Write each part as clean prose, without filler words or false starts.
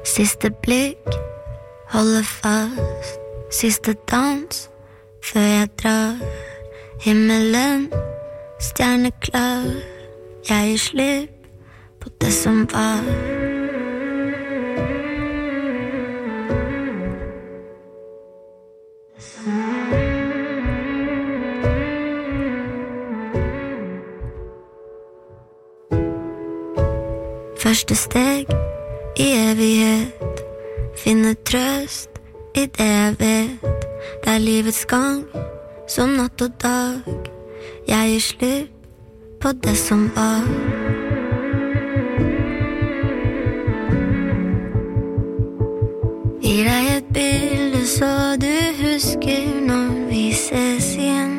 Siste blikk, holder fast. Siste dans, før jeg drar. Himmelen, stjerneklar. Jeg gir slipp på det som var. Første steg i evighet. Finne trøst i det jeg vet. Det er livets gang, som natt og dag. Jeg gir slipp på det som var. Gir deg et bilde så du husker når vi ses igjen.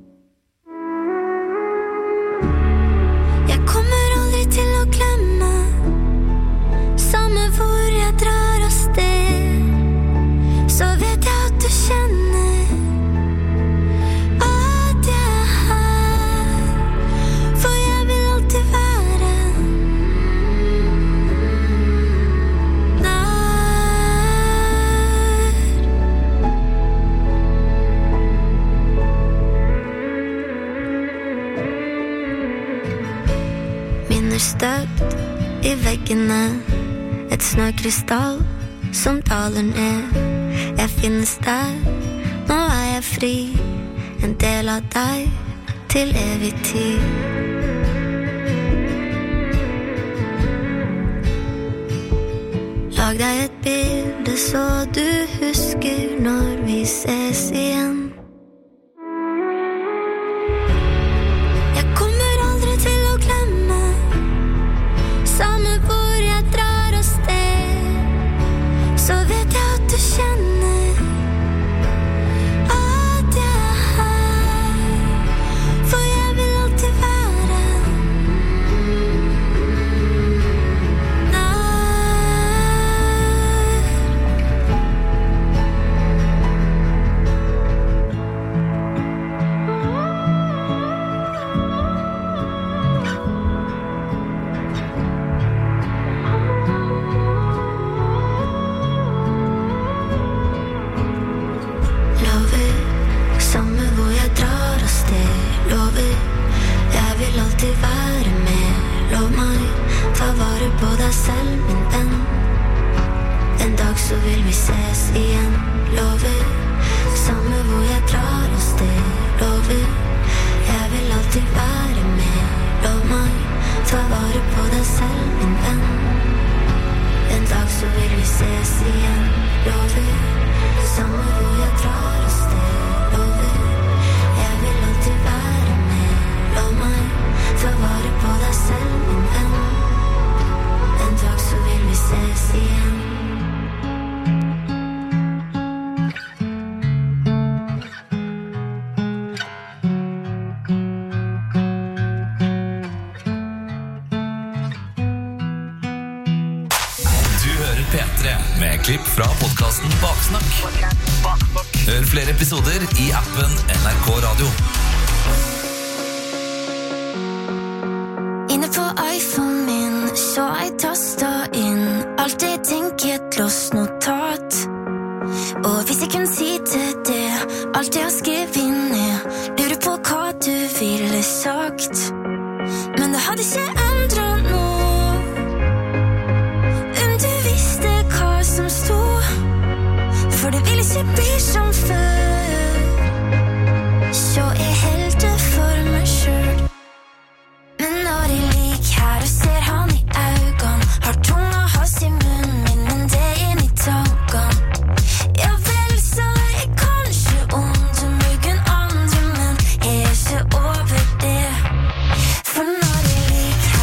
Jeg kommer aldri til å glemme. Samme hvor jeg drar av sted, så vet jeg at du kjenner at jeg er her. For jeg vil alltid være der. Minner støpt i veggene. Et snøkrystall som daler ned. Jeg finnes der, nå er jeg fri. En del av deg til evig tid. Lag deg et bilde så du husker når vi ses igjen. Jeg kommer aldri til å glemme. Samme hvor jeg drar av sted, så vet jeg at du kjenner at jeg er her. For jeg vil alltid være på deg selv, min venn. En dag så vil vi ses igjen. Lover, samme hvor jeg drar av sted. Lover, jeg vil alltid være med. Lov meg, ta vare på deg selv, min venn. En dag så vil vi ses igjen. Lover, samme hvor jeg drar av sted. Lover, jeg vil alltid være med. Lov meg, ta vare på deg selv, min venn. En dag så vil vi ses igjen. Du hører P3 med klipp fra podcasten Baksnakk. Hør flere episoder i appen NRK Radio. Inne på iPhone min så jeg tastet inn alt jeg tenker, et låst notat. Og hvis jeg kunne si til det alt jeg har skrevet ned, lurer på hva du ville sagt. Men det hadde ikke endret noe om du visste hva som stod. For det ville ikke bli som før. Så jeg helt det for meg selv. Men når jeg ligger her og ser han i øynene, har tunga hans i munnen min, men det er inn i tankene. Ja vel, så er jeg kanskje ond om noen andre, men jeg er ikke over det. For når jeg ligger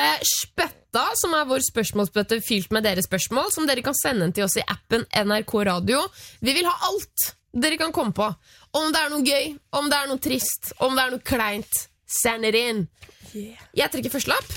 Spøtta, som vår spørsmålsbøtte fylt med deres spørsmål, som dere kan sende til oss i appen NRK Radio. Vi vil ha alt dere kan komme på. Om det noe gøy, om det noe trist, om det noe kleint. Send det inn. Jeg trekker første lapp.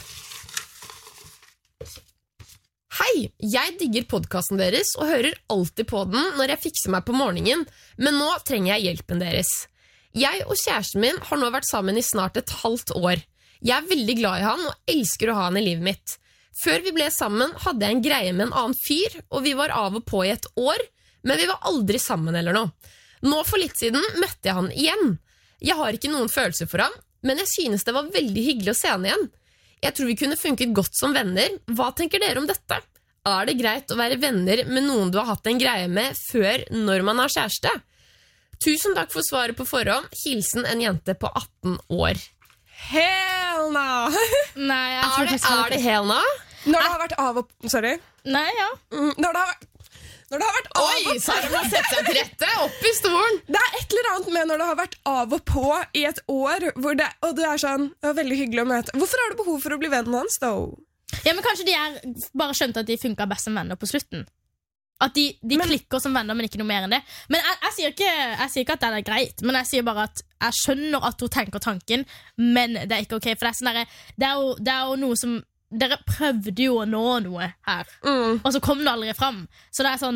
Hei, jeg digger podcasten deres og hører alltid på den når jeg fikser meg på morgenen, men nå trenger jeg hjelpen deres. Jeg og kjæresten min har nå vært sammen i snart et halvt år. Jeg veldig glad i han og elsker å ha han i livet mitt. Før vi ble sammen hadde jeg en greie med en annen fyr, og vi var av og på i et år, men vi var aldri sammen eller noe. Nå for litt siden møtte jeg han igjen. Jeg har ikke noen følelser for han, men jeg synes det var veldig hyggelig å se han igjen. Jeg tror vi kunne funket godt som venner. Hva tenker dere om dette? Det greit å være venner med noen du har hatt en greie med før når man har kjæreste? Tusen takk for svaret på forhånd. Hilsen en jente på 18 år. Hell no! Nei, Er det hell no? Når det har vært av og... Sorry. Nei, ja. Når det har vært av og på... Sara må sette seg til rette, opp i stolen. Det et eller annet med når det har vært av og på i et år, og det sånn, det var veldig hyggelig å møte. Hvorfor har du behov for å bli vennen hans, da? Ja, men kanskje de bare skjønte at de funket best som venner på slutten. At de klikker som venner, men ikke noe mer enn det. Men jeg sier ikke at det greit, men jeg sier bare at jeg skjønner at hun tenker tanken, men det ikke ok, for det sånn der, det jo noe som dere prøvde jo å nå noe her, og så kom det aldri fram. Så det sånn,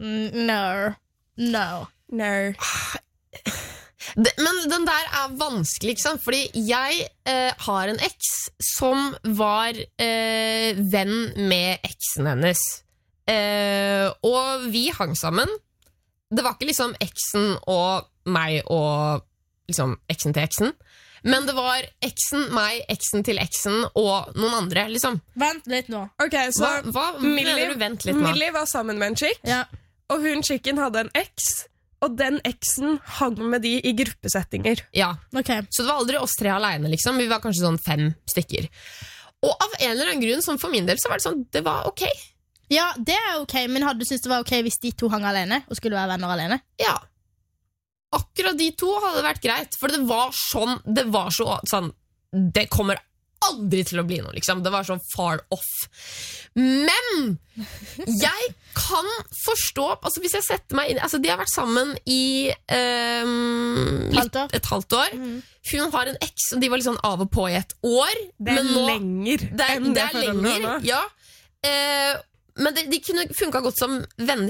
no. Men den der vanskelig, ikke sant? Fordi jeg har en eks som var venn med eksen hennes. Og vi hang sammen. Det var ikke liksom eksen og meg og liksom eksen til eksen. Men det var eksen, meg, eksen til eksen og noen andre, liksom. Vent litt nå. Ok, så Hva mener du vent litt nå? Millie var sammen med en chick, og hun chicken hadde en eks, og den eksen hang med de i gruppesettinger. Ja, okay. Så det var aldri oss tre alene, liksom. Vi var kanskje sånn 5 stykker. Og av en eller annen grunn, sånn for min del, så var det sånn, det var ok. Ja, det ok, men hadde du syntes det var ok hvis de to hang alene, og skulle være venner alene? Ja. Akkurat de to hadde vært greit, for det var sånn, det kommer aldri til å bli noe, liksom. Det var så far off. Men jeg kan forstå, altså hvis jeg setter meg inn, altså de har vært sammen i et halvt år. Hun har en eks, og de var litt sånn av og på i et år. Det lenger enn det lenger, ja. Men de kunne funket godt som venner.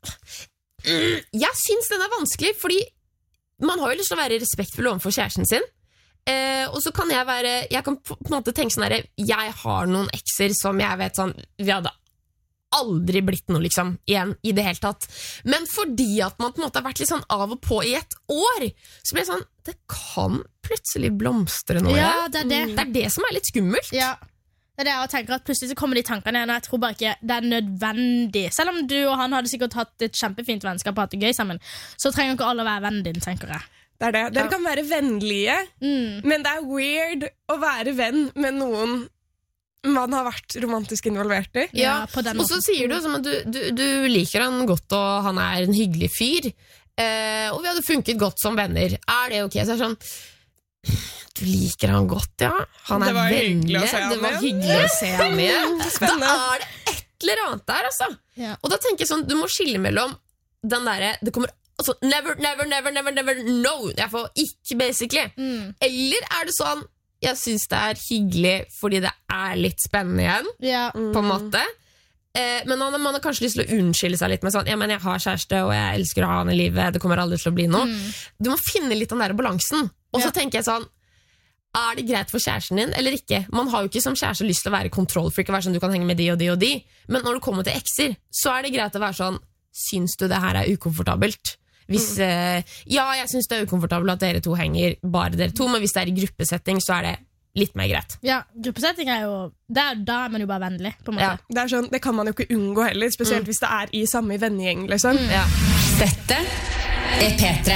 Jeg synes den vanskelig, fordi man har jo lyst til å være respektfull overfor kjæresten sin. Og så kan jeg kan på en måte tenke sånn her, jeg har noen ekser som jeg vet sånn, vi hadde aldri blitt noe liksom igjen i det hele tatt. Men fordi at man på en måte har vært litt sånn av og på i et år, så blir det sånn, det kan plutselig blomstre noe. Ja, det er det som litt skummelt. Ja. Det jeg tenker at plutselig så kommer de tankene igjen, og jeg tror bare ikke det nødvendig. Selv om du og han hadde sikkert hatt et kjempefint vennskap og hatt det gøy sammen, så trenger ikke alle å være vennen din, tenker jeg. Det det. Dere kan være vennlige, men det weird å være venn med noen man har vært romantisk involvert i. Ja, og så sier du som at du liker han godt, og han en hyggelig fyr, og vi hadde funket godt som venner. Det ok? Så sånn, du liker han godt, ja. Han det var vennlig. Det var hyggelig å se ham igjen. Da det et eller annet der, altså. Ja. Og da tenker jeg sånn, du må skille mellom den der, det kommer altså, never, no. Jeg får ikke, basically. Eller det sånn, jeg synes det hyggelig fordi det litt spennende igjen, på en måte. Men man har kanskje lyst til å unnskylde seg litt med sånn, ja, men jeg har kjæreste, og jeg elsker å ha han i livet, det kommer aldri til å bli noe. Du må finne litt den der balansen. Og så tenker jeg sånn, det greit for kjæresten din, eller ikke? Man har jo ikke som kjæreste lyst til å være kontrollfreak, være sånn, du kan henge med de og de og de. Men når du kommer til ekser, så det greit å være sånn, syns du det her ukomfortabelt? Hvis, ja, jeg synes det ukomfortabelt at dere to henger, bare dere to, men hvis det i gruppesetting, så det litt mer greit. Ja, gruppesetting jo, da man jo bare vennlig, på en måte. Ja. Det sånn, det kan man jo ikke unngå heller, spesielt hvis det i samme vennegjeng, liksom. Ja. Dette P3.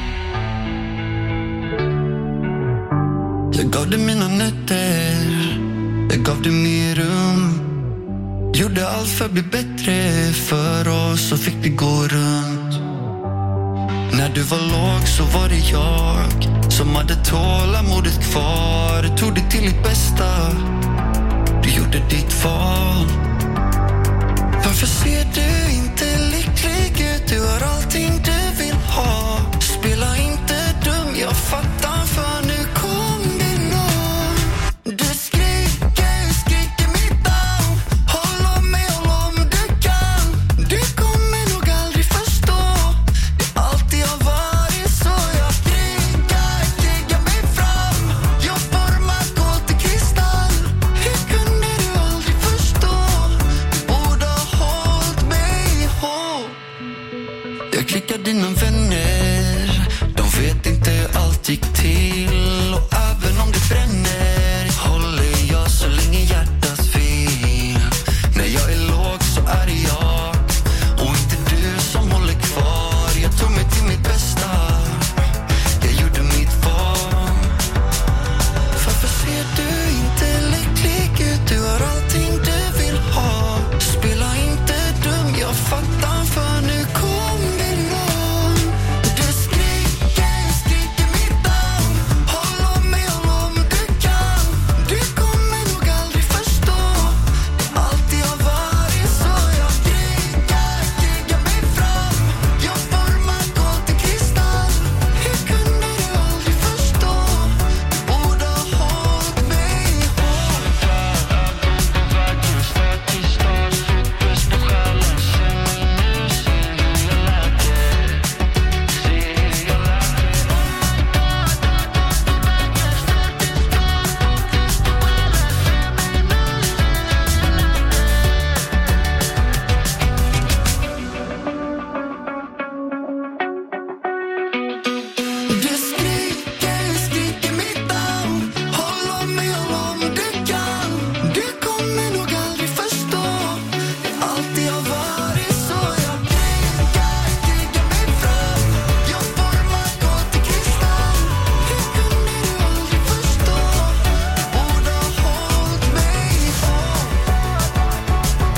Jeg gav det mina nätter, jag gav det mye rum. Gjorde allt för att bli bättre för oss och fick det gå runt. När du var låg så var det jag som hade tålamodet kvar. Tog det till ditt bästa. Du gjorde ditt val. Varför ser du inte lycklig ut? Du har allting du vill ha. Spela inte dum, jag fattar för nu kom det någon. Du skriker mitt namn. Håll om mig om du kan. Du kommer nog aldrig förstå. Det alltid har varit så. Jag krigar mig fram. Jag formar kol till kristall. Hur kunde du aldrig förstå? Du borde ha hållit mig ihop. Jag klickar dina vänner. De vet inte hur allt gick till. Och även om det bränner håller jag så länge hjärtats vill. När jag är låg så är det jag. Och inte du som håller kvar. Jag tog mig till mitt bästa. Jag gjorde mitt val. Varför ser du inte lycklig ut? Du har allting du vill ha. Spela inte dum, jag fattar för nu kom det någon. Du skriker mitt namn. Håll om mig om du kan. Du kommer nog aldrig förstå. Det alltid har varit så. Jag krigar mig fram. Jag formar kol till kristall. Hur kunde du aldrig förstå? Du borde ha hållit mig ihop. Du skriker mitt namn. Håll om mig om du kan. Du kommer nog aldrig förstå. Det alltid har varit så. Jag krigar mig fram. Jag formar kol till kristall. Hur kunde du aldrig förstå? Du borde ha hållit mig ihop.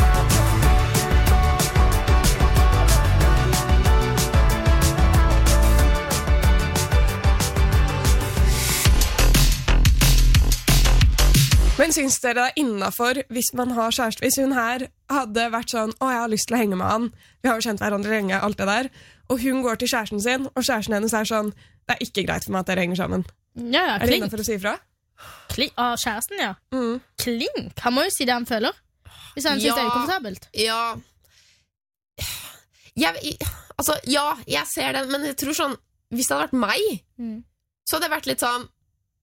Men syns dere det er innenfor hvis man har kjæreste? Hvis hun her hadde vært sånn, jeg har lyst til å henge med han, vi har jo kjent hverandre lenge, alt det der, og hun går til kjæresten sin, og kjæresten hennes er sånn, det er ikke greit for meg at dere henger sammen. Ja, Er det klink. innenfor å si ifra? Kjæresten, ja. Klink. Han må jo si det han føler. Hvis han synes det er ukomfortabelt. Ja. Jeg ser den, men jeg tror sånn, hvis det hadde vært meg, så hadde det vært litt sånn,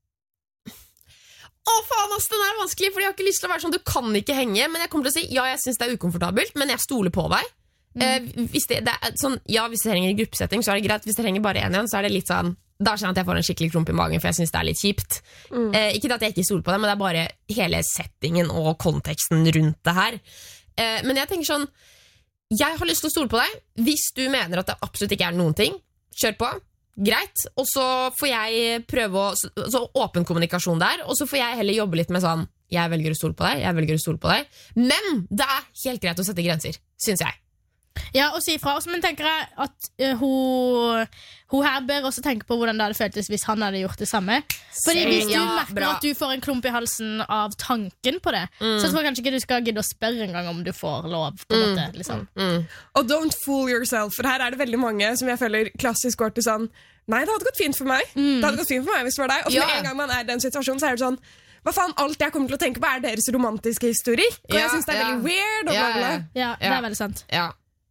faen ass, den er vanskelig, fordi jeg har ikke lyst til å være sånn, du kan ikke henge, men jeg kommer til å si, ja, jeg synes det er ukomfortabelt, men jeg stoler på deg. Hvis det er sånn, ja, hvis det henger i gruppesetting, så er det greit. Hvis det henger bare en igjen, så er det litt sånn, da kjenner jeg at jeg får en skikkelig klump i magen, for jeg synes det er litt kjipt. Ikke at jeg ikke stoler på det, men det er bare hele settingen og konteksten rundt det her. Men jeg tenker sånn, jeg har lyst til å stole på deg. Hvis du mener at det absolutt ikke er noen ting, kjør på. Greit, og så får jeg prøve så åpen kommunikasjon der, og så får jeg heller jobbe litt med sånn, jeg velger å stole på deg, jeg velger å stole på deg, men det er helt greit å sette grenser, synes jeg. Ja, og si ifra også, men tenker jeg at hun her bør også tenke på hvordan det hadde føltes hvis han hadde gjort det samme. Fordi hvis du merker at du får en klump i halsen av tanken på det, så tror jeg kanskje ikke du skal gidde å spørre en gang om du får lov på en måte, liksom. Og don't fool yourself, for her er det veldig mange som jeg føler klassisk går til sånn, nei, det hadde gått fint for meg. Det hadde gått fint for meg hvis det var deg. Og så med en gang man er i den situasjonen, så er det sånn, hva faen, alt jeg kommer til å tenke på er deres romantiske historikk, og jeg synes det er veldig weird. Og bla bla. Ja, det er veldig sant. Ja.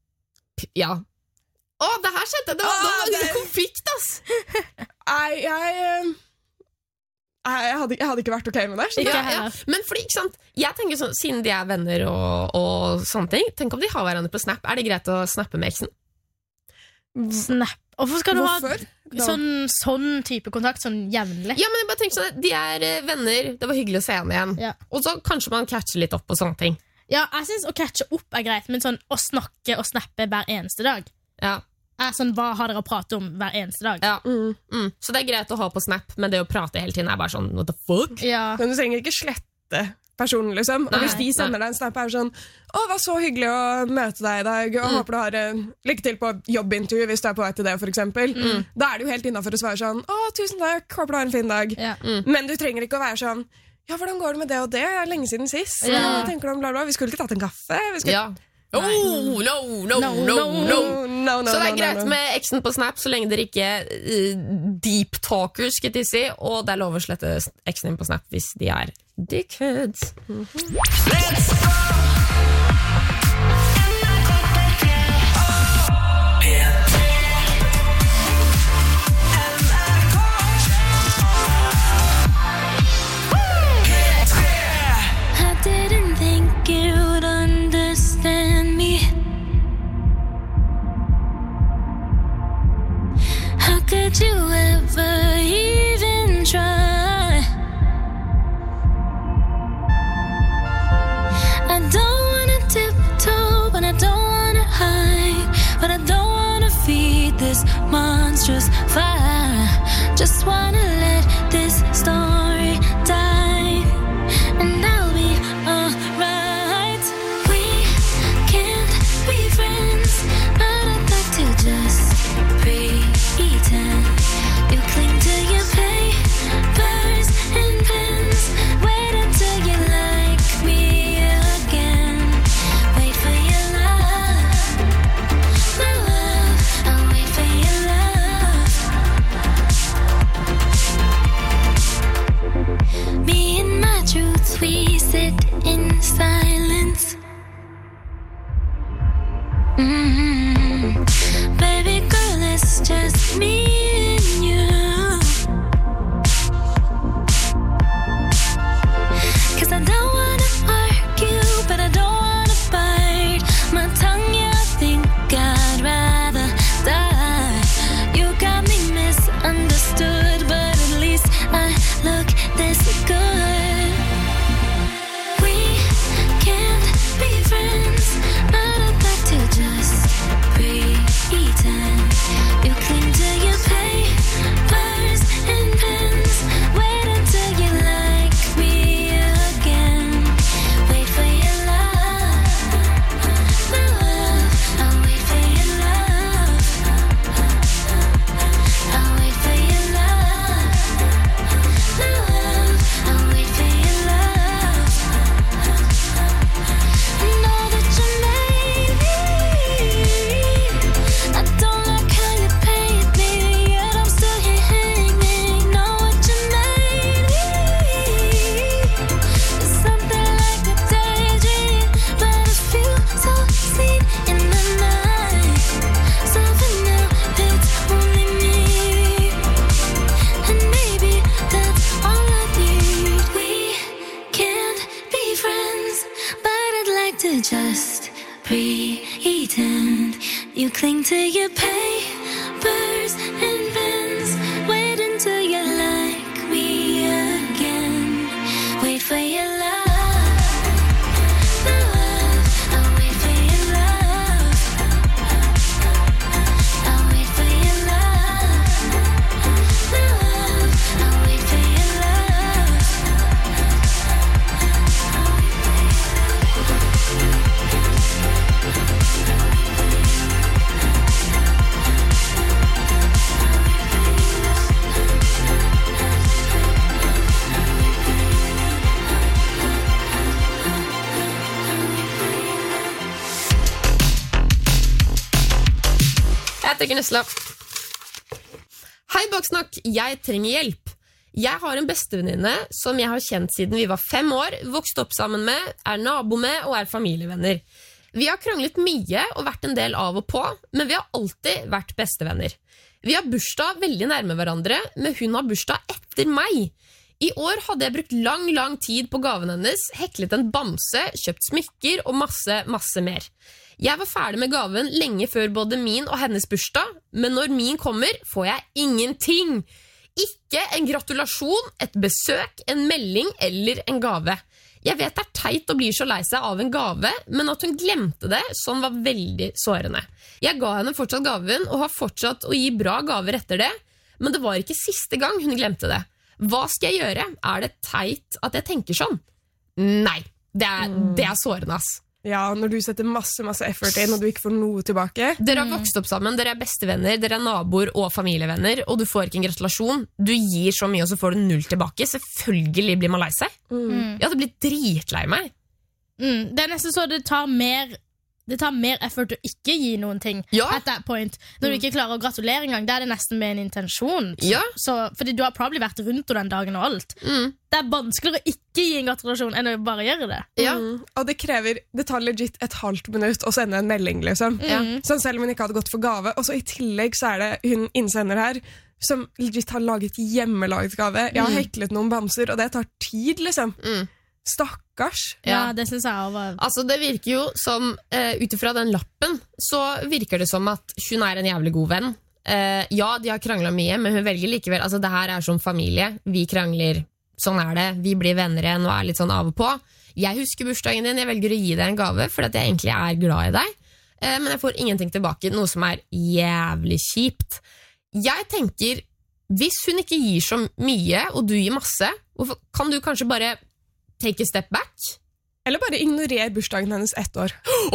Det her skjedde, det var en konflikt, ass. Jeg hadde ikke vært ok med det. Men fordi, ikke sant, jeg tenker sånn, siden de er venner og sånne ting, tenk om de har hverandre på Snap. Er det greit å snappe med eksen? Snap. Hvorfor skal du ha sånn type kontakt, sånn jevnlig? Ja, men jeg bare tenker sånn, de er venner, det var hyggelig å se henne igjen. Og så kanskje man catcher litt opp på sånne ting. Ja, jeg synes å catche opp er greit, men sånn å snakke og snappe hver eneste dag er sånn, hva har dere å prate om hver eneste dag? Så det er greit å ha på Snap, men det å prate hele tiden er bare sånn, what the fuck? Men du trenger ikke slette personen, liksom. Og hvis de sender deg en snap er sånn, hva så hyggelig å møte deg i dag, og håper du har lykke til på jobbintervju hvis du er på vei til det, for eksempel. Da er det jo helt innenfor å svare sånn, tusen takk, håper du har en fin dag. Men du trenger ikke å være sånn, ja, hvordan går det med det og det? Det er lenge siden sist. Hva tenker du om bla bla? Vi skulle ikke tatt en kaffe. Ja. No. Så det er greit med eksen på Snap så lenge dere ikke deep talkers, skal jeg si, og det er lov å slette eksen din på Snap hvis de er dickheads. Let's go! Could you ever even try? I don't wanna tiptoe, but I don't wanna hide, but I don't wanna feed this monstrous fire. Just wanna let this story die, and I'll be alright. We can't be friends, but I'd like to just pretend. You cling to your papers and pens. Wait until you like me again. Wait for your love, my love. I'll wait for your love. Me and my truths, we sit in silence. Baby girl, it's just me and you. 'Cause I don't wanna argue, but I don't wanna bite my tongue, yeah, I think I'd rather die. You got me misunderstood, but at least I look this good. We can't be friends, but I'd like to just pretend. You cling to your papers and pens. Wait until you like me again. Wait for your love, my love. I'll wait for your love. I'll wait for your love, my love. I'll wait for your love. I know that you made me. I don't like how you paint me, yet I'm still here hanging. Know what you made me. It's something like a daydream, but I feel so seen in the night. So for now, it's only me, and maybe that's all I need. We can't be friends, but I'd like to just pretend. You cling to your papers and pens. Wait until you like me again. Wait for your love, my love. I'll wait for your love. I'll wait for your love, my love. I'll wait for your love. Jeg trenger Nesla. Hei, Baksnakk. Jeg trenger hjelp. Jeg har en bestevenninne som jeg har kjent siden vi var 5 år, vokst opp sammen med, er nabo med og er familievenner. Vi har kranglet mye og vært en del av og på, men vi har alltid vært bestevenner. Vi har bursdag veldig nærme hverandre, men hun har bursdag etter meg. I år hadde jeg brukt lang tid på gaven hennes, heklet en bamse, kjøpt smykker og masse mer. Jeg var ferdig med gaven lenge før både min og hennes bursdag, men når min kommer, får jeg ingenting. Ikke en gratulasjon, et besøk, en melding eller en gave. Jeg vet det er teit å bli så lei seg av en gave, men at hun glemte det, sånn var veldig sårende. Jeg ga henne fortsatt gaven, og har fortsatt å gi bra gaver etter det, men det var ikke siste gang hun glemte det. Hva skal jeg gjøre? Er det teit at jeg tenker sånn? Nei, det er sårende, ass. Ja, når du setter masse effort inn, og du ikke får noe tilbake. Dere har vokst opp sammen, dere er bestevenner, dere er naboer og familievenner, og du får ikke en gratulasjon. Du gir så mye, og så får du 0 tilbake. Selvfølgelig blir man lei seg. Jeg hadde blitt dritlei meg. Det er nesten så det tar mer effort å ikke gi noen ting at that point. Når du ikke klarer å gratulere en gang, da er det nesten med en intensjon. Fordi du har probably vært rundt den dagen og alt. Det er vanskeligere å ikke gi en gratulasjon enn å bare gjøre det. Og det tar legit et halvt minutt å sende en melding, liksom. Sånn selv om hun ikke hadde gått for gave. Og så i tillegg så er det hun innsender her som legit har laget hjemmelaget gave. Jeg har heklet noen bamser, og det tar tid, liksom. Stakkars. Ja, det synes jeg også. Altså, det virker jo som, utifra den lappen, så virker det som at hun er en jævlig god venn. Ja, de har kranglet mye, men hun velger likevel, altså det her er som familie, vi krangler, sånn er det, vi blir venner igjen og er litt sånn av og på. Jeg husker bursdagen din, jeg velger å gi deg en gave, fordi at jeg egentlig er glad i deg, men jeg får ingenting tilbake, noe som er jævlig kjipt. Jeg tenker, hvis hun ikke gir så mye, og du gir masse, kan du kanskje bare take a step back? Eller bare ignorer bursdagen hennes 1 år.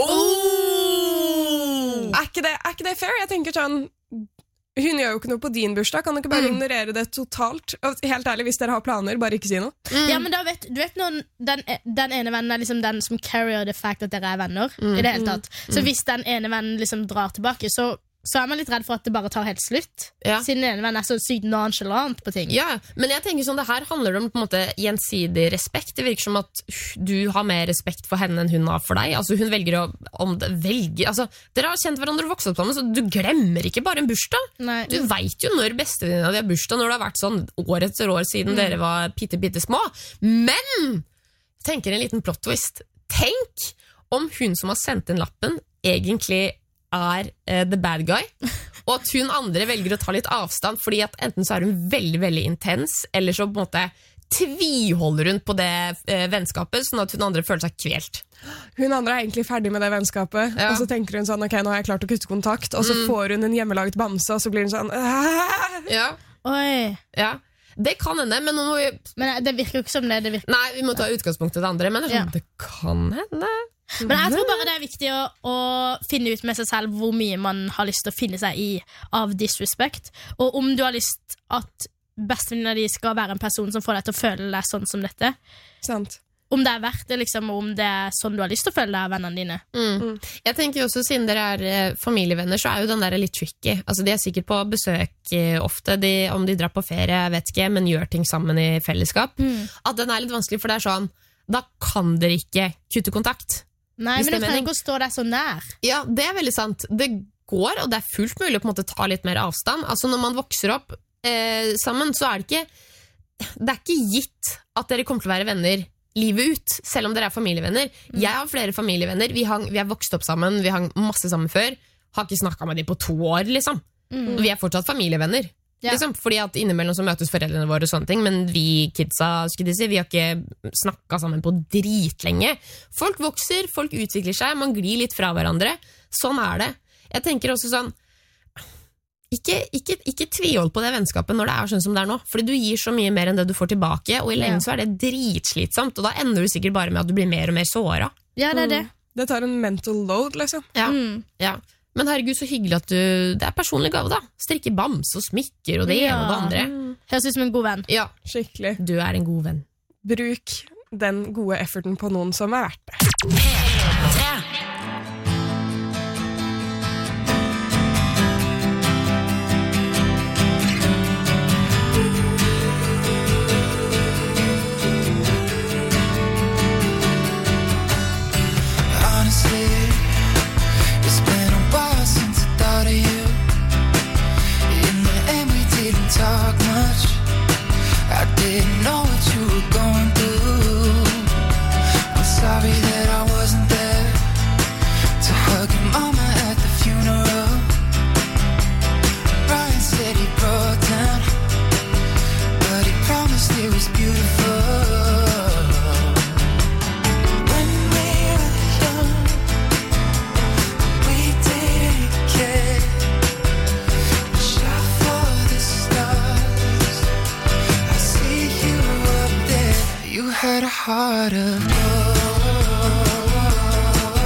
Er ikke det fair? Jeg tenker sånn, hun gjør jo ikke noe på din bursdag. Kan du ikke bare ignorere det totalt? Og helt ærlig, hvis dere har planer, bare ikke si noe. Ja, men da du vet når den ene vennen er liksom den som carrier the fact at dere er venner i det hele tatt. Så hvis den ene vennen liksom drar tilbake, så er man litt redd for at det bare tar helt slutt. Siden den ene vennen er så sykt nonchalant på ting. Ja, men jeg tenker sånn, det her handler om på en måte gjensidig respekt. Det virker som at du har mer respekt for henne enn hun har for deg. Altså hun velger altså, dere har kjent hverandre og vokst opp sammen, så du glemmer ikke bare en bursdag. Nei. Du vet jo når bestevenninna di har bursdag, når det har vært sånn år etter år siden dere var bitte små. Men tenker en liten plot twist. Tenk om hun som har sendt inn lappen egentlig er the bad guy, og at hun andre velger å ta litt avstand, fordi at enten så er hun veldig, veldig intens, eller så på en måte tviholder hun på det vennskapet, sånn at hun andre føler seg kvelt. Hun andre er egentlig ferdig med det vennskapet, og så tenker hun sånn, ok, nå har jeg klart å kutte kontakt, og så får hun en hjemmelaget bamse, og så blir hun sånn Oi. Ja, det kan hende, men nå må vi... Men det virker jo ikke som det virker. Nei, vi må ta utgangspunktet det andre, men det, det kan hende. Men jeg tror bare det er viktig å finne ut med seg selv hvor mye man har lyst til å finne seg i av disrespect, og om du har lyst at bestevenninna di skal være en person som får deg til å føle deg sånn som dette. Sant. Om det er verdt det, liksom, og om det er sånn du har lyst til å føle deg av vennene dine. Jeg tenker også, siden dere er familievenner, så er jo den der litt tricky. Altså, de er sikkert på besøk ofte, om de drar på ferie, jeg vet ikke, men gjør ting sammen i fellesskap. At den er litt vanskelig, for det er sånn, da kan dere ikke kutte kontakt. Nei, men du trenger ikke å stå deg så nær. Ja, det er veldig sant. Det går, og det er fullt mulig å på en måte ta litt mer avstand. Altså, når man vokser opp sammen, så er det ikke gitt at dere kommer til å være venner livet ut, selv om dere er familievenner. Jeg har flere familievenner, vi har vokst opp sammen, vi hang masse sammen før, har ikke snakket med dem på 2 år, liksom. Vi er fortsatt familievenner. Liksom, fordi at innimellom så møtes foreldrene våre og sånne ting, men vi kidsa, skulle de si, vi har ikke snakket sammen på dritlenge. Folk vokser, folk utvikler seg, man glir litt fra hverandre. Sånn er det. Jeg tenker også sånn, ikke tvihold på det vennskapet når det er sånn som det er nå, fordi du gir så mye mer enn det du får tilbake, og i lengden så er det dritslitsomt, og da ender du sikkert bare med at du blir mer og mer såret. Ja, det er det. Det tar en mental load, liksom. Ja. Men herregud, så hyggelig at det er personlig gave da. Strikke bams og smykker og det ene og det andre. Høres ut som en god venn. Ja, skikkelig. Du er en god venn. Bruk den gode efforten på noen som er verdt det. Talk much. I didn't know what you were going through. I'm sorry that I wasn't there to hug your mama at the funeral. Ryan said he broke down, but he promised it was beautiful. When we were young, we didn't care. Shot for the stars, I see you up there. You had a heart of gold.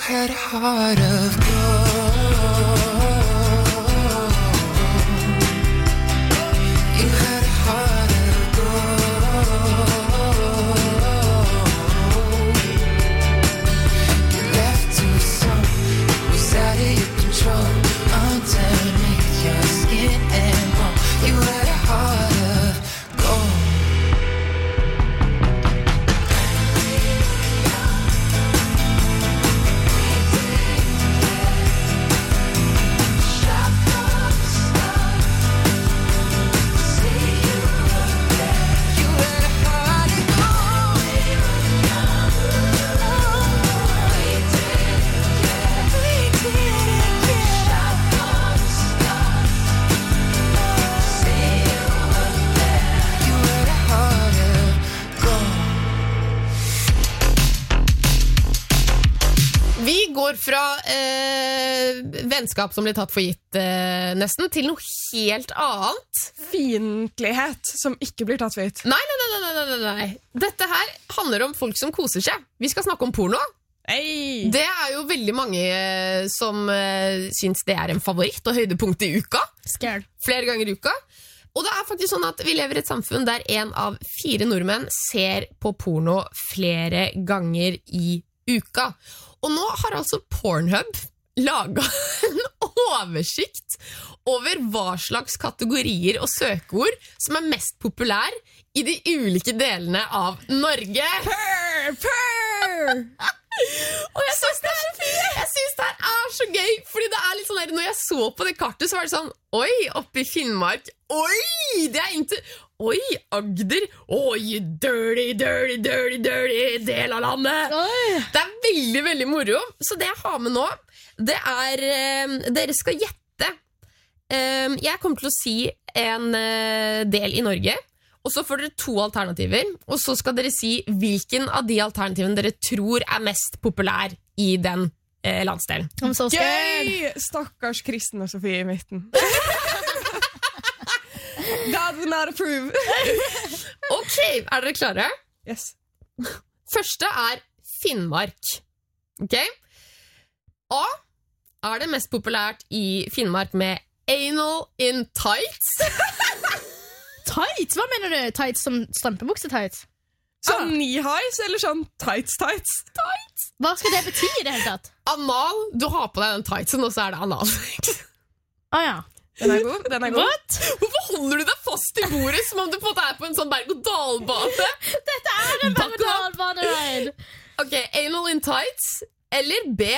had a heart of gold. You had a heart of gold. You left too soon. It was out of your control. Underneath your skin and bone. You had a heart of gold. Vi går fra vennskap som blir tatt for gitt nesten, til noe helt annet. Fiendtlighet som ikke blir tatt for gitt. Nei. Dette her handler om folk som koser seg. Vi skal snakke om porno. Hey. Det er jo veldig mange som syns det er en favoritt og høydepunkt i uka. Scared. Flere ganger i uka. Og det er faktisk sånn at vi lever i et samfunn der 1 av 4 nordmenn ser på porno flere ganger i uka. Og nå har altså Pornhub laget en oversikt over hva slags kategorier og søkeord som er mest populær i de ulike delene av Norge. Purr! Og jeg synes det er så gøy, fordi det er litt sånn der, når jeg så på det kartet, så var det sånn, oi, oppe i Finnmark, oi, det er ikke, oi, Agder, oi, dirty del av landet. Oi. Det er veldig, veldig moro. Så det jeg har med nå, det er, dere skal gjette. Jeg kommer til å si en del i Norge, og så får dere 2 alternativer, og så skal dere si hvilken av de alternativene dere tror er mest populær i den landsdelen. Gøy! Stakkars Kristen og Sofie i midten. God will not approve. Ok, er dere klare? Yes. Første er Finnmark. Ok? A er det mest populært i Finnmark med anal in tights. Tights? Hva mener du? Tights som strømpebukse-tights? Sånn knee-highs eller sånn tights? Hva skal det bety i det hele tatt? Anal, du har på deg den tightsen, og så er det anal. Ja. Den er god. What? Hvorfor holder du deg fast i bordet som om du på deg på en sånn berg-og-dal-bane? Dette er en berg-og-dal-bane. Ok, anal in tights, eller B.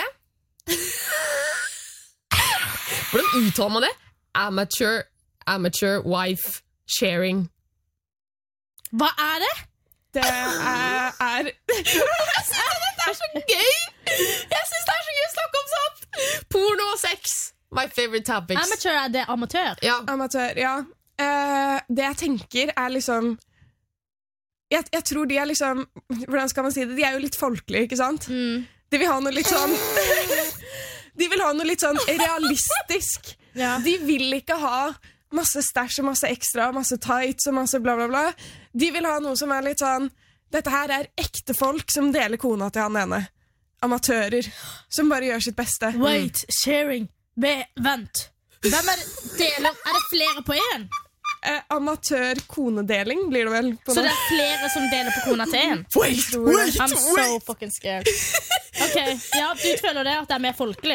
Hvordan uttaler man det? Amateur wife sharing. Hva er det? Det er Jeg synes det er så gøy! Jeg synes det er så gøy å snakke om sånt! Porno og sex, my favorite topics. Amateur, er det amatør? Ja. amatør, ja. Det jeg tenker er liksom jeg tror de er liksom, hvordan skal man si det? De er jo litt folkelige, ikke sant? De vil ha noe litt sånn de vil ha noe litt sånn realistisk. Ja. De vil ikke ha masse stæsj og masse ekstra, masse tights og masse bla bla bla. De vil ha noe som er litt sånn, dette her er ekte folk som deler kona til han ene. Amatører, som bare gjør sitt beste. Wait, sharing. Vent. Hvem er det deler? Er det flere på en? Amatør-konedeling blir det vel på Så det er flere som deler på kona til en? Wait. I'm so fucking scared. Ok, ja, du føler det at det er mer folkelig?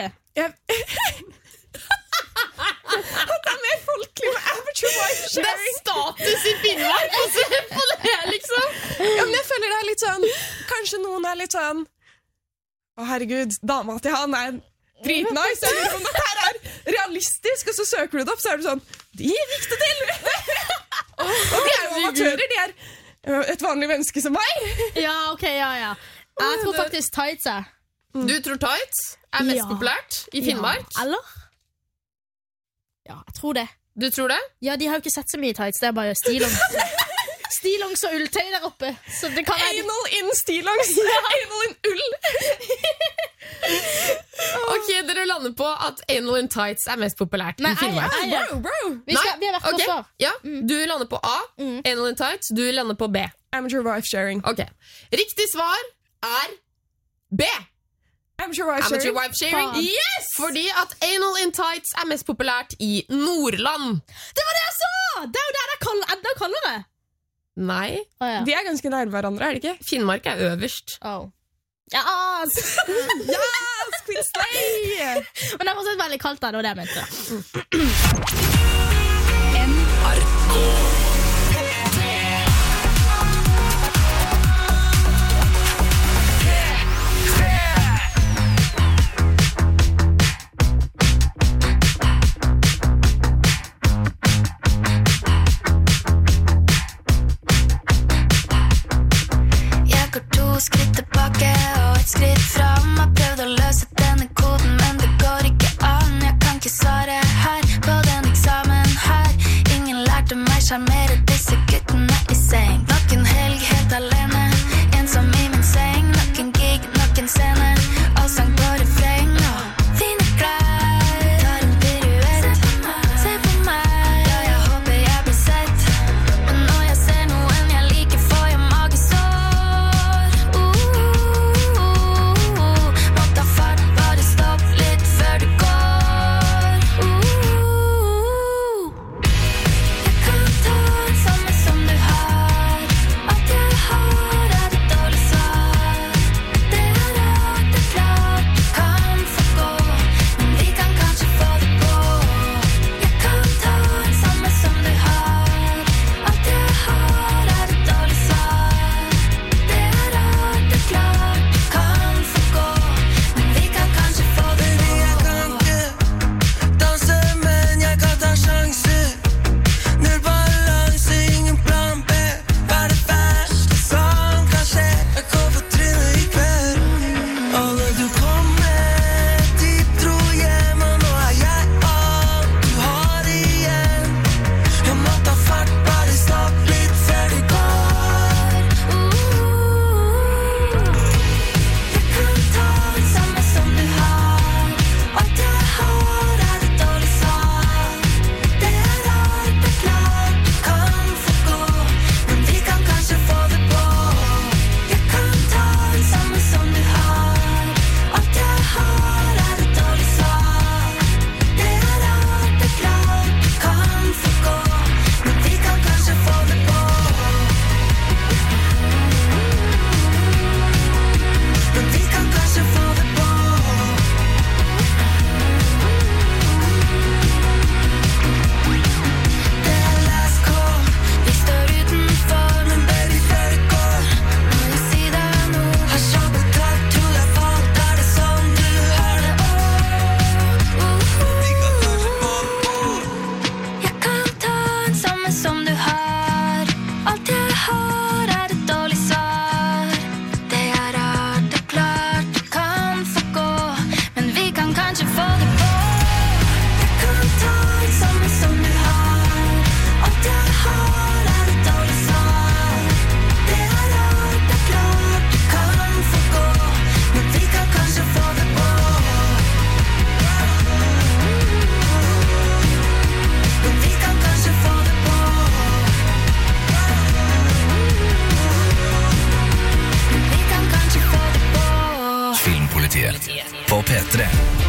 At det er mer folkelig med amateur wife Det er sharing. status i Finnmark, og se på det, liksom. Ja, men jeg føler det er litt sånn, kanskje noen er litt sånn, å herregud, dama til han er dritnice, eller om det her er realistisk, og så søker du det opp, så er du sånn, de gikk det til. Og de er jo amatører, de er et vanlig menneske som meg. Ja, ok, ja. Jeg tror faktisk tights er. Du tror tights er mest Ja. populært i Finnmark? Ja, eller? Ja, jeg tror det. Du tror det? Ja, de har jo ikke sett så mye tights, det er bare stillongs. Stillongs og ulltøy der oppe. Så det kan være... Anal in stillongs, anal in ull. Ok, dere lander på at anal in tights er mest populært Nei, i Finnmark. Bro. Vi har vært Ok, på før. ja. Du lander på A, anal in tights. Du lander på B. Amateur wife sharing. Ok, riktig svar er B. Amateur wife sharing. Yes! Fordi at anal in tights mest populært i Nordland. Det var det jeg sa! Det jo der det enda kaldere. Nei. De ganske nærme hverandre, det ikke? Finnmark øverst. Yes! Yes, Queen Slay! Men det var fortsatt veldig kaldt da, det var det jeg mente. Skritt tilbake og et skritt fram. Har prøvd å løse denne koden, men det går ikke an. Jeg kan ikke svare her på den eksamen her. Ingen lærte meg sjarmere disse guttene i seng. Nok en helg helt alene, ensom i min seng. Nok en gig, nok en scene, all sang på refreng. Fine klær, tar en piruett. Se på meg, ja, jeg håper jeg blir sett. Men når jeg ser noen jeg liker, får jeg magesår. På P3.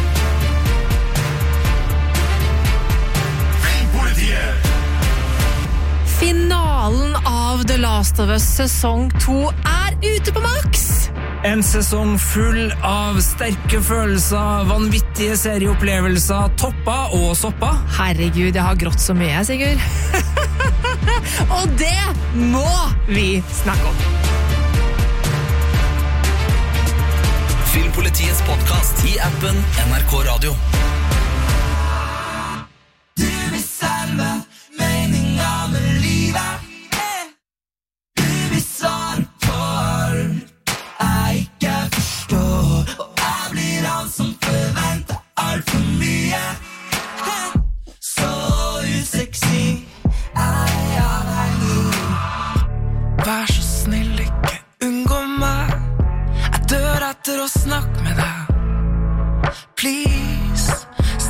Finalen av The Last of Us sesong 2 ute på Max! En sesong full av sterke følelser, vanvittige serieopplevelser, toppa og soppa. Herregud, jeg har grått så mye, Sigurd. Og det må vi snakke om. Filmpolitiets podcast i appen NRK Radio. Du vil selve meninga med livet. Du vil svare på alt jeg ikke forstår. Og jeg blir han som forventer alt for mye. Så usexy er jeg avhengig. Vær så snill, ikke unngå meg. Jeg dør etter å snakke med deg. Please,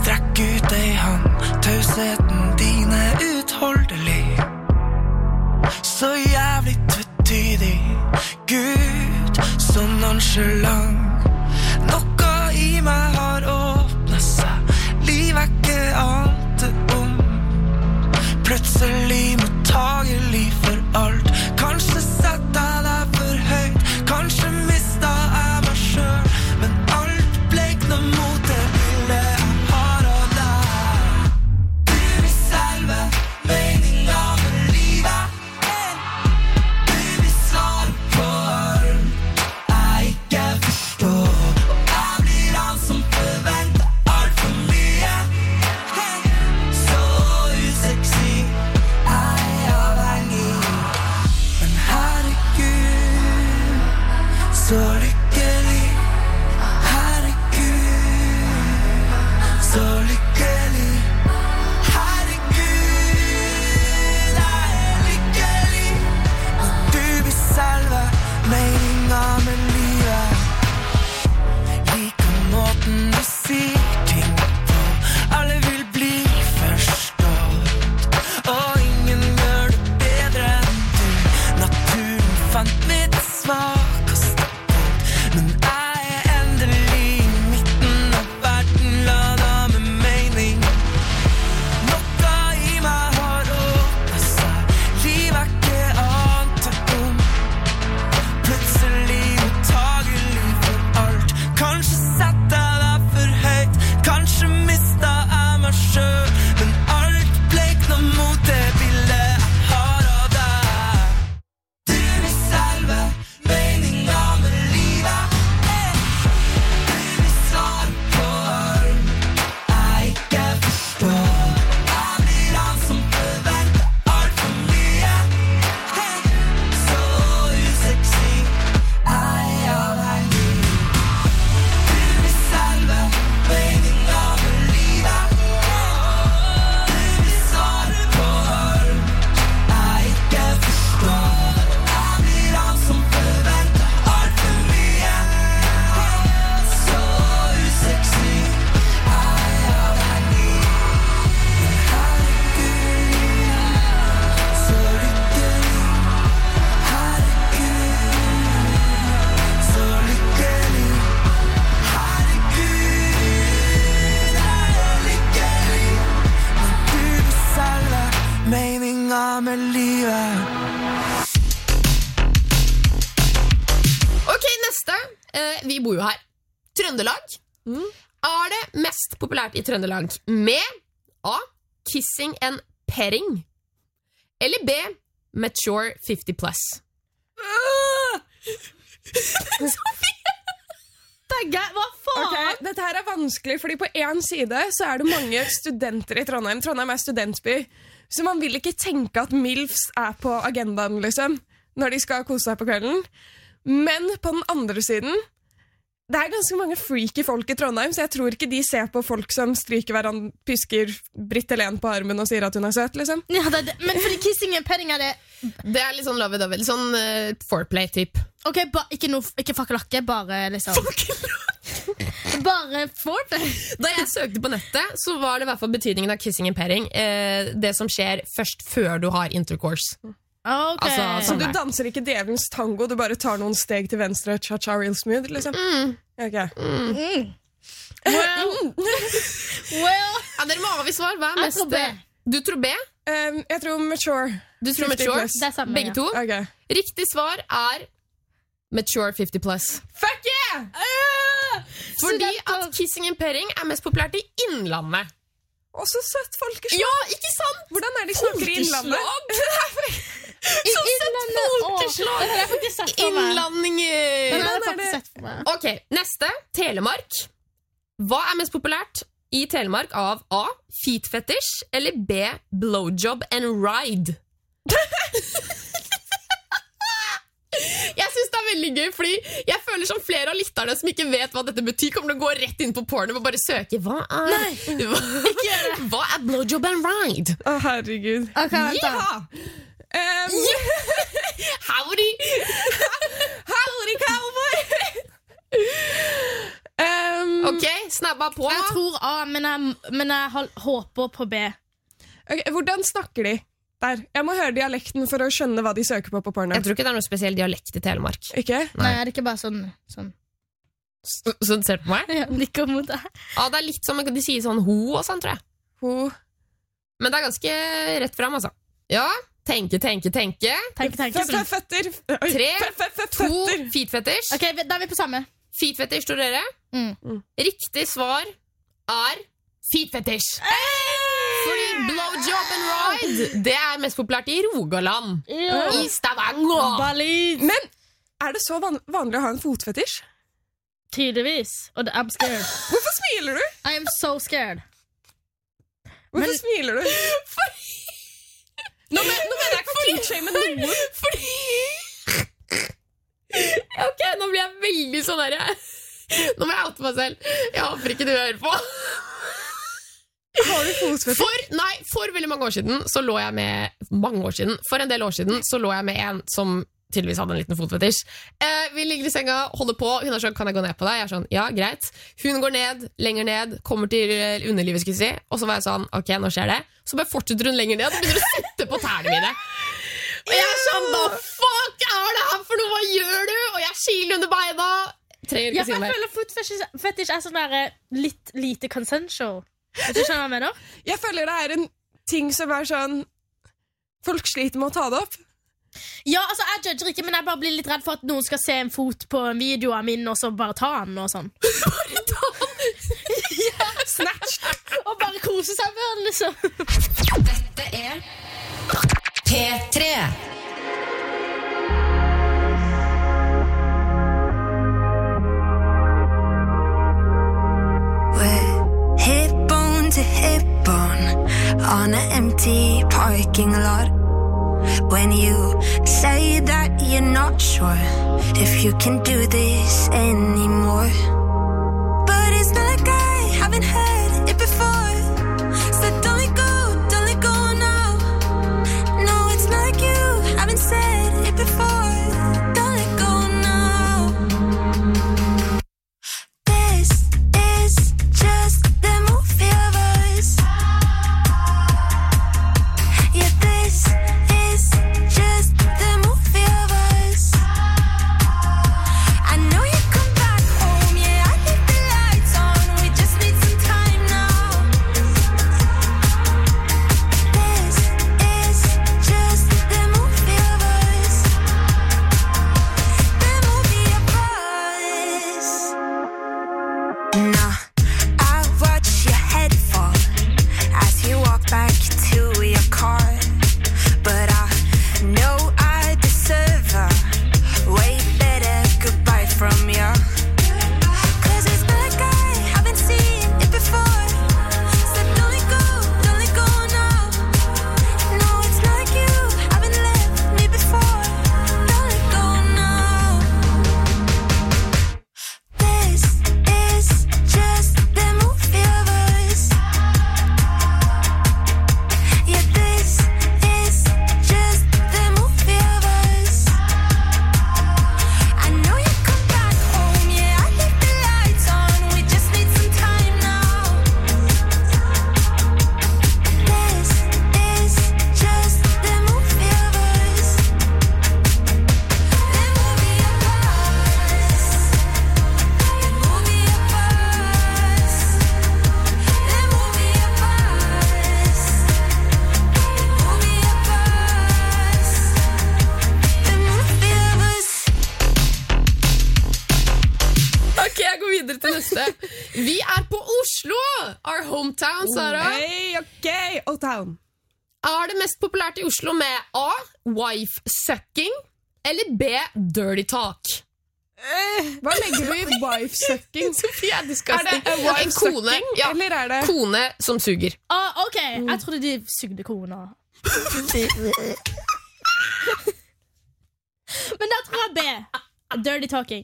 bor jo her. Trøndelag. Er det mest populært i Trøndelag med A. Kissing and petting, eller B. Mature 50 plus? Hva faen? Okay, dette her vanskelig, fordi på en side så det mange studenter i Trondheim. Trondheim studentby, så man vil ikke tenke at MILFs på agendaen, liksom, når de skal kose seg på kvelden. Men på den andre siden, det ganske mange freaky folk i Trondheim, så jeg tror ikke de ser på folk som stryker hverandre, pysker Britt Helen på armen og sier at hun søt, liksom. Ja, men fordi kissing and petting det... Det litt sånn love-dove, litt sånn foreplay-typ. Ok, ikke fakkelakke, bare liksom... Bare foreplay. Da jeg søkte på nettet, så var det i hvert fall betydningen av kissing and petting det som skjer først før du har intercourse. Okay. Så du danser ikke djevelens tango, du bare tar noen steg til venstre, cha-cha real smooth, liksom? Okay. Well. Ja, dere må avvise svar. Hva mest? tror B. Du tror B? Jeg tror mature. Du tror mature? Det samme, begge to? Okay. Riktig svar mature 50 plus. Fuck yeah! Fordi at kissing and petting mest populært i Innlandet. Også søtt folkeslag. Ja, ikke sant? Hvordan de snakker i Innlandet? Innlandinger. Ok, neste. Telemark. Hva mest populært i Telemark av A. Feet fetish eller B. Blowjob and ride? Jeg synes det veldig gøy, fordi jeg føler som flere av lytterne som ikke vet hva dette betyr, kommer til å gå rett inn på porno og bare søke hva blowjob and ride? Herregud. Okay, Howdy cowboy. Ok, snabba på. Jeg tror A, men jeg håper på B. Okay, hvordan snakker de? Der. Jeg må høre dialekten for å skjønne hva de søker på porno. Jeg tror ikke det noe spesiell dialekt i Telemark. Ikke? Nei, det ikke bare sånn. Sånn ser du på meg? Ja, nikker mot deg. Ja, det litt som de sier sånn ho og sånn, tror jeg. Ho. Men det ganske rett frem, altså. Ja, tenke. Føtter. 3, 2, feet fetish. Ok, da vi på samme. Feet fetish, tror dere? Riktig svar feet fetish. Fordi blowjob and ride, det mest populært i Rogaland. I Stavanger. Men det så vanlig å ha en fotfetisj? Tydeligvis. Og I'm scared. Hvorfor smiler du? I am so scared. Hvorfor smiler du? Nå mener jeg ikke å kink-shame noen. Ok, nå blir jeg veldig sånn her. Nå må jeg oute meg selv. Jeg håper ikke du hører på. Har du fotfetisj? For veldig mange år siden så lå jeg med For en del år siden så lå jeg med en som tydeligvis hadde en liten fotfetisj. Vi ligger i senga, holder på. Hun er sånn, kan jeg gå ned på deg? Jeg er sånn, ja, greit. Hun går ned, lenger ned, kommer til underlivet, skulle jeg si. Og så var jeg sånn, ok, nå skjer det. Så bare fortsetter hun lenger ned og begynner å sette på tærne mine. Og jeg er sånn, da fuck det her for noe? Hva gjør du? Og jeg kiler under beina. Trenger ikke si mer. Jeg føler fotfetisj sånn der litt lite consensual. Vet du hva jeg mener? Jeg føler det en ting som sånn folk sliter med å ta det opp. Ja, altså jeg judger ikke, men jeg bare blir litt redd for at noen skal se en fot på en video av min og så bare ta den og sånn. Bare ta den? Ja, snatch. Og bare kose seg med den, liksom. Dette P3. To hip on an empty parking lot. When you say that you're not sure if you can do this anymore, but it's not like I haven't heard it before. So don't let go now. No, it's not like you haven't said it before. Don't let go now. This is just the movie of us. Yeah, this is just the movie of us. I know you come back home, yeah. Vi på Oslo! Our hometown, Sara. Hey, ok, O-Town. Det mest populært i Oslo med A. Wife-sucking eller B. Dirty talk? Hva legger du i wife-sucking? Sofie, disgusting. Er det wife-sucking, eller er det kone som suger? Ok, jeg trodde de sugde kona. Men da tror jeg B. Dirty talking.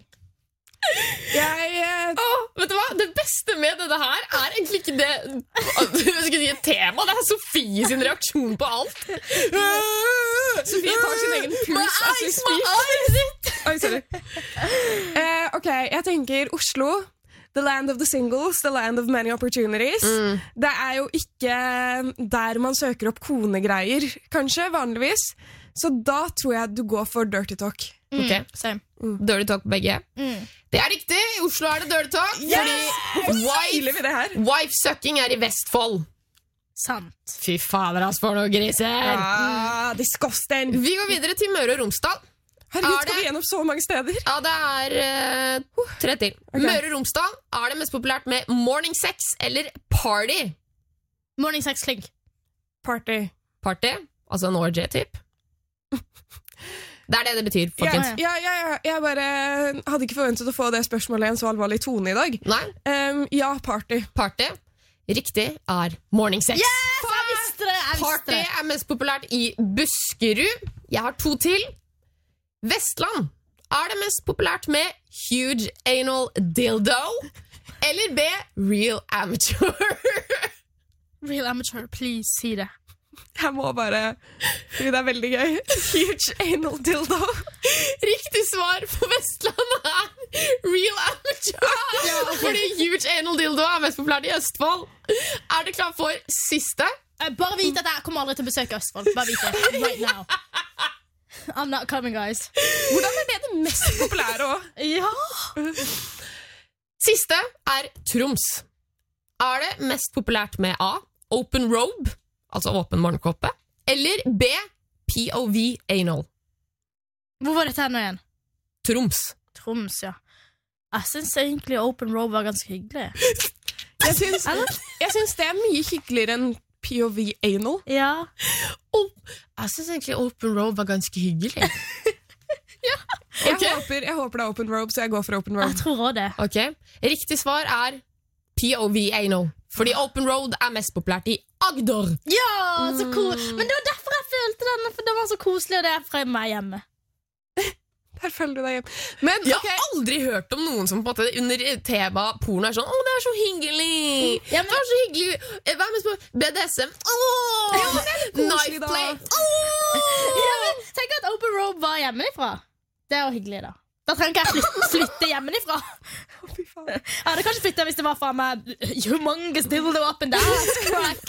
Vet du hva? Det beste med dette her egentlig ikke det jeg skal si et tema. Det Sofie sin reaksjon på alt. Sofie tar sin egen puls as we speak. Oi, sorry. Ok, jeg tenker Oslo. The land of the singles, the land of many opportunities. Det jo ikke der man søker opp konegreier, kanskje, vanligvis. Så da tror jeg du går for dirty talk. Ok, same. Dirty talk begge. Det riktig, i Oslo det dirty talk. Fordi wife-sucking i Vestfold. Sant. Fy fader, for noen griser. Disgusting. Vi går videre til Møre og Romsdal. Herregud, skal vi gjennom så mange steder? Ja, det 3 til. Okay. Møre og Romsdal det mest populært med morning sex eller party? Morning sex klink. Party. Party? Altså en orgy-tip? Det det betyr, folkens. Jeg bare hadde ikke forventet å få det spørsmålet i en så alvorlig tone i dag. Nei. Ja, party. Party. Riktig morning sex. Yes, jeg visste det! Party mest populært i Buskerud. Jeg har 2 til. Vestland det mest populært med huge anal dildo eller B, real amateur? Real amateur, please, si det. Jeg må bare, fordi det veldig gøy. Huge anal dildo. Riktig svar på Vestland real amateur. Fordi huge anal dildo mest populært i Østfold. Det klar for siste? Bare vite at jeg kommer aldri til å besøke Østfold. Bare vite det, right now. I'm not coming, guys. Hvordan det mest populære også? Ja. Siste Troms. Det mest populært med A, open robe, altså åpen morgenkåpe, eller B, POV anal? Hvor var dette her nå igjen? Troms. Troms, ja. Jeg synes egentlig open robe var ganske hyggelig. Jeg synes det mye hyggeligere enn POV anal. Ja. Jeg synes egentlig open robe var ganske hyggelig. Ja. Okay. Jeg håper det open robe, så jeg går for open robe. Jeg tror også det. Ok. Riktig svar POV anal. Fordi open road mest populært i Agder. Ja, så cool. Men det var derfor jeg følte den, for det var så koselig, og det fra meg hjemme. Der følger du deg hjem. Men, jeg har aldri hørt om noen som på en måte under tema porno sånn, det så hyggelig. Ja, men, det så hyggelig. Hva med BDSM? Knife play. Ja, men, tenk at open robe var hjemmefra. Det jo hyggelig da. Da trenger ikke jeg flytte hjemmefra. Jeg hadde kanskje flyttet hvis det var faen meg humongous dildo up and down. Crack.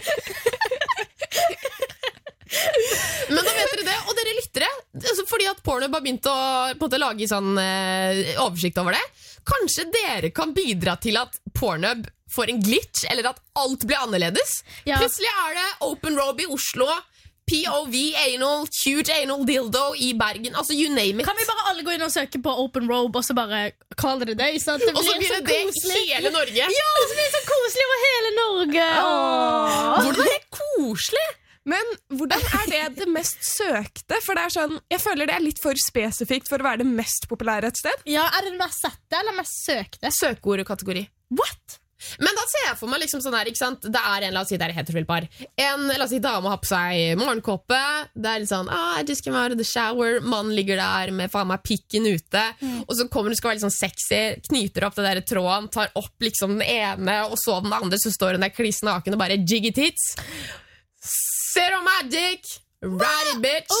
Men da vet dere det, og dere lyttere, fordi at Pornhub har begynt å på en måte lage sånn oversikt over det. Kanskje dere kan bidra til at Pornhub får en glitch, eller at alt blir annerledes. Ja. Plutselig det open robe i Oslo, POV anal, huge anal dildo i Bergen, altså you name it. Kan vi bare alle gå inn og søke på open robe, og så bare kalle det det? Sånn det og så blir det i hele Norge. Ja, så blir det så koselig over hele Norge. Hvordan det koselig? Men hvordan det mest søkte? For det sånn, jeg føler det litt for spesifikt for å være det mest populære et sted. Ja, det mest sette eller mest søkte? Søkeord og kategori. What? Men da ser jeg for meg liksom sånn her, ikke sant? Det en, la oss si det heterofil par. La oss si dame har på seg morgenkåpe. Det litt sånn, I just came out of the shower. Mannen ligger der med faen meg pikken ute. Og så kommer du, skal være litt sånn sexy, knyter opp det der tråden, tar opp liksom den ene, og så den andre, så står hun der kliss naken og bare jiggy tits. Zero magic! Ride it, bitch!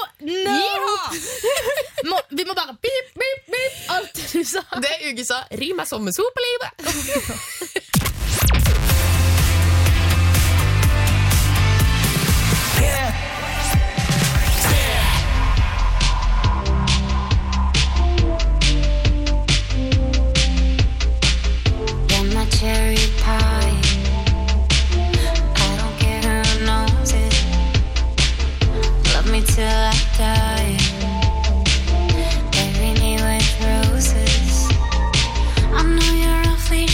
No! Vi må bare beep, beep, beep. Alt det du sa. Det Uge sa, rim meg som med so på livet. You're my cherry pie. I don't care who knows it. Love me till I die. Bury me with roses. I know you're awfully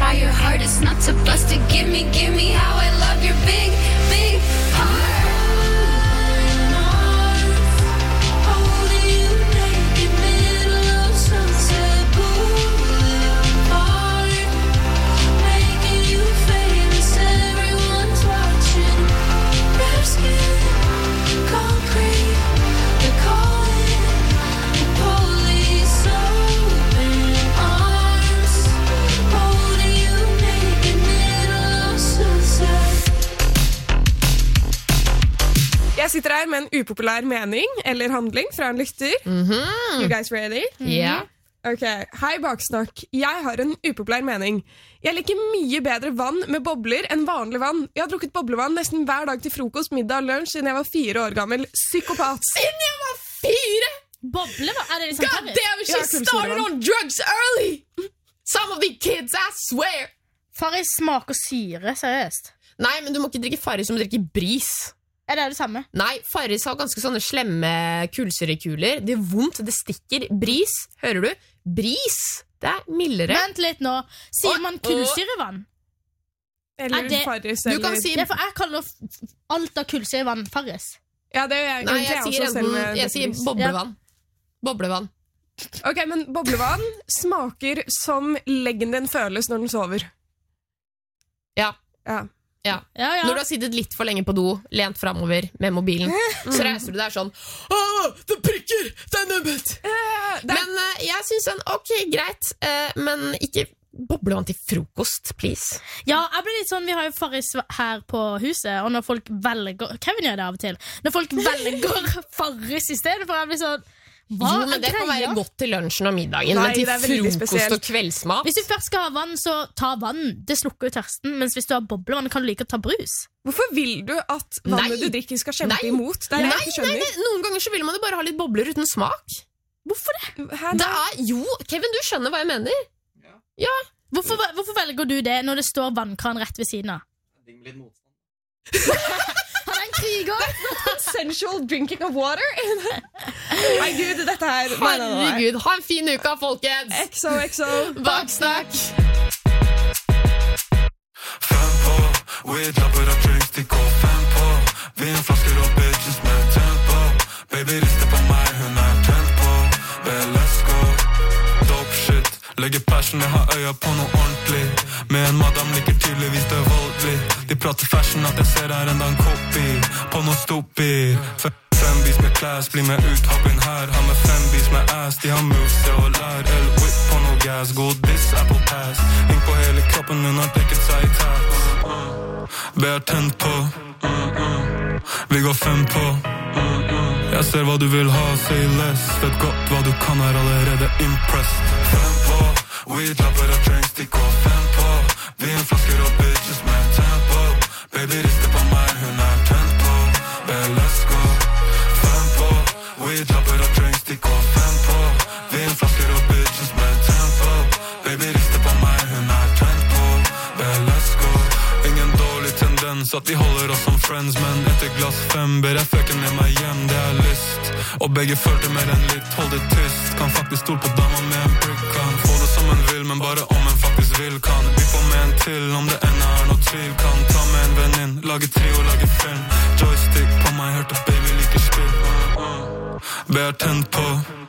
try your hardest not to bust it. Give me how I love your big, big heart. Jeg sitter her med en upopulær mening eller handling fra en lytter. You guys ready? Ja. Ok, hei Baksnakk. Jeg har en upopulær mening. Jeg liker mye bedre vann med bobler enn vanlig vann. Jeg har drukket boblevann nesten hver dag til frokost, middag og lunsj siden jeg var 4 år gammel. Psykopat. Siden jeg var 4? Bobler? Er det liksom God damn, she started on drugs early! Some of the kids, I swear! Farris smaker syre, seriøst. Nei, men du må ikke drikke Farris som du drikker bris. Er det samme? Nei, Farris har ganske sånne slemme kullsyrekuler. Det er vondt, det stikker. Bris, hører du? Bris, det er mildere. Vent litt nå. Sier man kullsyrevann? Eller Farris. Du kan si... Ja, for jeg kaller alt av kullsyrevann Farris. Ja, det gjør jeg. Nei, jeg sier boblevann. Boblevann. Ok, men boblevann smaker som leggen din føles når den sover. Ja. Ja. Når du har sittet litt for lenge på do, lent fremover med mobilen, så reiser du der sånn det prikker, det er nubbet. Men jeg synes ok, greit, men ikke boblevann til frokost, please. Ja, jeg blir litt sånn, vi har jo Farris her på huset, og når folk velger, Kevin gjør det av og til, når folk velger Farris i stedet for, jeg blir sånn, jo, men det kan være godt til lunsjen og middagen. Nei, men til frokost og kveldsmat. Hvis du først skal ha vann, så ta vann. Det slukker jo tørsten. Mens hvis du har boblevann, kan du like å ta brus. Hvorfor vil du at vannet du drikker skal kjempe imot? Det er det jeg ikke skjønner. Nei, noen ganger så vil man jo bare ha litt bobler uten smak. Hvorfor det? Jo, Kevin, du skjønner hva jeg mener. Ja. Hvorfor velger du det når det står vannkran rett ved siden av? Det er litt motstand. Han er en kriger. Sensual drinking of water. Nei, Gud, dette her. Herregud, ha en fin uke, folkens. XOXO. Baksnakk. Fem på, weed lapper av drinks de går. Fem på, vinflasker og bitches med tempo. Baby rister på meg, hun er tent på. Let's go. Dope shit. Legger passion, jeg har øya på noe ordentlig. Med en madam liker tydeligvis det voldelig. De prater fashion at jeg ser her enda en kopi på noe stupid. Fem bis med class, bli med ut, hopp inn her. Han med 5 bis med ass, de har moves til å lære. Eller whip på noe gas, god diss, apple pass. Ring på hele kroppen, hun har dekket seg i tats. Be er tent på, vi går 5 på. Jeg ser hva du vil ha, say less. Vet godt hva du kan, er allerede impressed. 5 på, weed lapper av drinks, de går 5 på. Vinflasker og bitches med tempo. Baby rister på meg, hun er tent på. Let's go. 5 på, weed lapper av drinks, de går 5 på. Vinflasker og bitches med tempo. Baby rister på meg, hun er tent på. Let's go. Ingen dårlig tendens at vi holder oss som friends, men etter glass 5 ber jeg fucken med meg hjem, det er lyst. Og begge følte mer enn litt, hold det tyst. Kan faktisk stole på dama med en brick. Kan få det som en vil, men bare om en faktisk vil. Kan by på med en til, om det enda er noe tvil. Kan ta med en venn inn, lage trio, lage film. Joystick på meg, hørte baby liker spill. Be er tent på,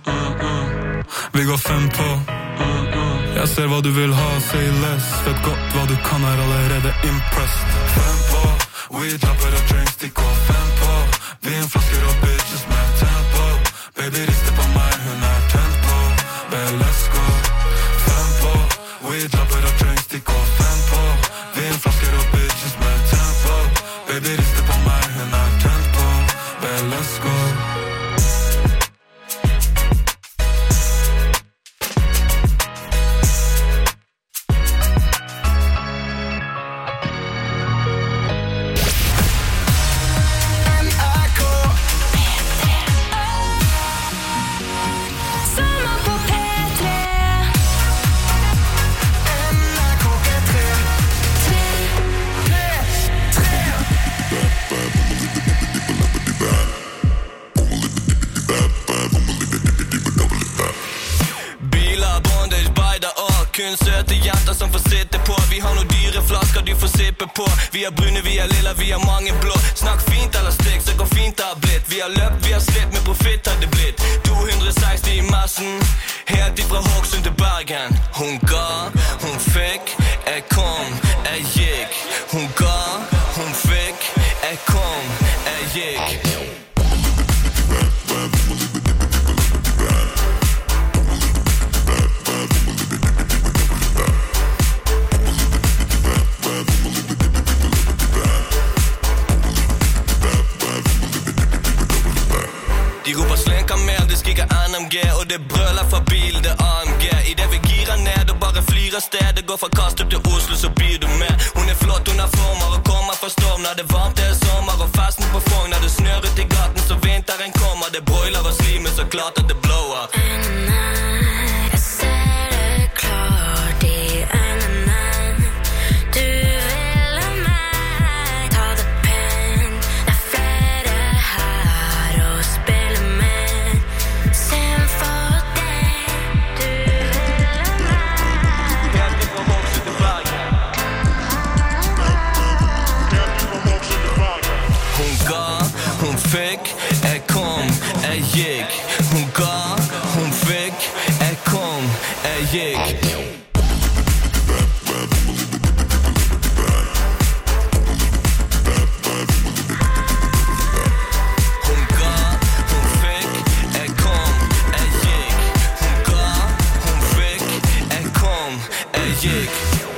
vi går 5 på. Jeg ser hva du vil ha, say less. Vet godt hva du kan, er allerede impressed. 5 på, weed lapper av drinks, de går 5 på. Vinflasker og bitches med tempo. Baby rister på meg, hun er tent på. Let's go. 5 på, weed lapper av drinks, de går 5 på. Vinflasker og bitches med tempo. Baby rister på meg, hun er tent på. Let's go. Kun søte jenter som får sitte på. vi har noen dyre flasker du får sippe på. Vi har brune, vi har lilla, vi har mange blå. Snakk fint eller stikk, så går fint det har blitt. Vi har løpt, vi har slitt, med profitt har det blitt 260 i massen, helt ifra Hokksund til Bergen. Hun ga, hun fikk, jeg kom, jeg gikk. Hun ga, hun fikk, jeg kom, jeg gikk. De roper slenker mer, det skriker NMG, og det brøler fra bil, det AMG. I det vi girer ned og bare flyr av sted, det går fra Kastrup til Oslo, så blir du med. Hun er flott, hun har former og kommer fra storm. Når det er varmt, det er sommer og festen på Fogn. Når det snør ut i gaten, så vinteren kommer. Det broiler og slimer, så klart at det blower. Jeg ser det klart i øynene. Du ville meg, ta det pent. Det er flere her og spille med. Synd for deg, du ville meg. Helt ifra Hokksund til Bergen. Hun ga, hun fikk, jeg kom, jeg gikk. Hun ga, hun fikk, jeg kom, jeg gikk. Hun ga, hun fikk, jeg kom, jeg gikk. Hun ga, hun fikk, jeg kom, jeg gikk.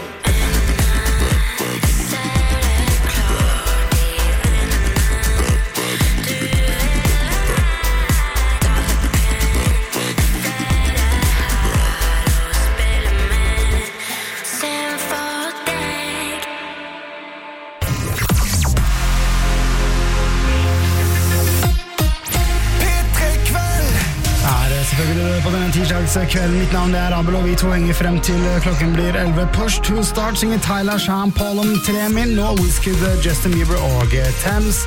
Synd for deg. Er selvfølgelig på denne tirsdagskvelden. Mitt navn er Abel, og vi to henger frem til klokken blir 11. Push to start synger Tyler, Sean Paul om 3 min, og Wizkid, Justin Bieber og Thames.